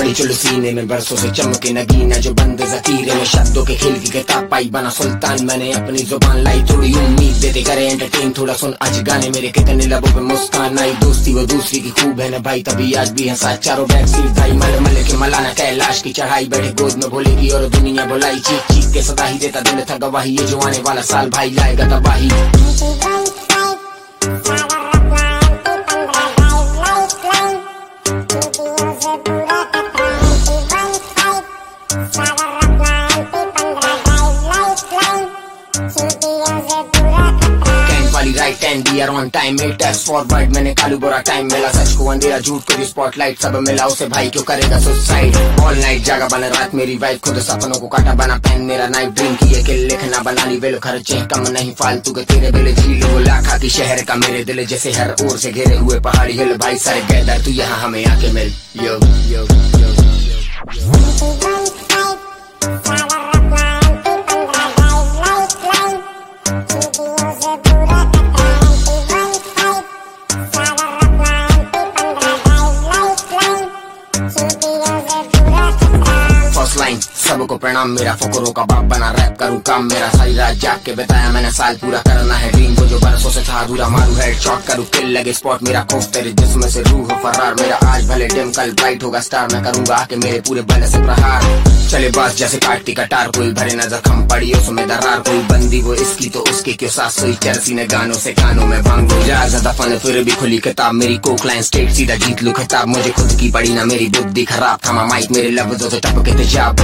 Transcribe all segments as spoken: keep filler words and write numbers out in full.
पड़ी चलो सीने में बरसों से चमके नगीना जो बंद जकीरे में शब्दों के खेल की किताब पाई बना सुल्तान मैंने अपनी जुबान लाई थोड़ी उम्मीद देते करे एंटरटेन थोड़ा सुन आज गाने मेरे कितने लबों पे मुस्कान आई दोस्ती वो दूसरी की खूब है ना भाई तभी आज भी है साथ चारों बैग सीट दाई मल मल के मलाना कैलाश की चढ़ाई बैठे गोद में भोलेगी और दुनिया बुलाई चीख चीख के सदा ही देता दिल था गवाही ये जो आने वाला साल भाई लाएगा तबाही। Right and we are on time test forward मैंने कालू बोरा टाइम मिला सच को अंधेरा झूठ को स्पॉटलाइट सब मिला उसे भाई क्यों करेगा सुसाइड ऑल नाइट जागा बना रात मेरी वाइफ खुद सपनों को काटा बना पेन मेरा नाइट ड्रीम किए कि लिखना बनानी वेल खर्चे कम नहीं फालतू के तेरे बेले झील वो लाखा की शहर का मेरे दिल जैसे हर ओर से घिरे हुए पहाड़ी हिल भाई सारे गैदर तू यहाँ हमें आके मिल यो यो यो सबको प्रणाम मेरा फकरों का बाप बना रैप करूँ काम मेरा सारी रात जाग के बताया मैंने साल पूरा करना है ड्रीम को जो बरसों से था अधूरा मारू हेड शॉट करूँ किल लगे स्पॉट मेरा खौफ तेरे जिस्म से रूह हो फरार मेरा आज भले डिम कल ब्राइट होगा स्टार मैं करूँगा आके मेरे पूरे बल से प्रहार चले बास जैसे काटती कटार कोई भरे न जख्म पड़ी उसमें दरार कोई बंदी वो इसकी तो उसके क्यों सास सोई चरसी ने गानों से कानों में भांग हो जा दफन फिर भी खुली किताब मेरी कोक लाइन स्टेट सीधा जीत लू खिताब मुझे खुद की पड़ी ना मेरी बुद्धि खराब थमा माइक मेरे लफ्जों से टपके तेजाब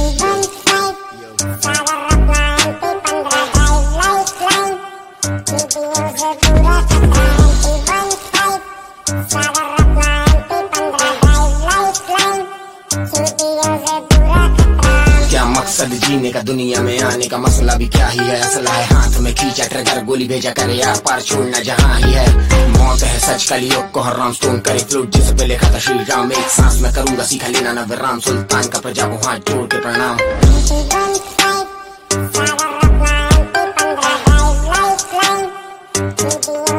क्या मकसद जीने का दुनिया में आने का मसला भी क्या ही है असला है हाथ में खींचा ट्रिगर गोली भेजा करे यार पार छोड़ना जहाँ ही है मौत है सच का लियो को हराम स्टोन करे फ्लूट जिस पे लिखा था श्री राम एक सांस में करूंगा सीखा लेना ना विराम सुल्तान का प्रजा को हाथ जोड़ के प्रणाम। Thank you.